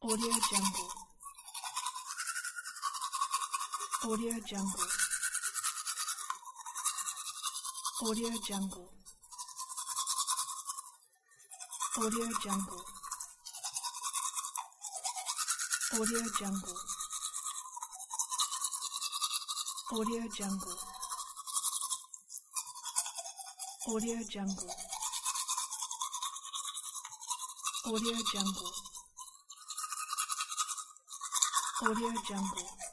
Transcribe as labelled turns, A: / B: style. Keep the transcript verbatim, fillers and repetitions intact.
A: Audio Jungle. Audio Jungle. Audio Jungle. Audio Jungle. Audio Jungle. Audio Jungle. Audio Jungle. Audio Jungle. Audio Jungle.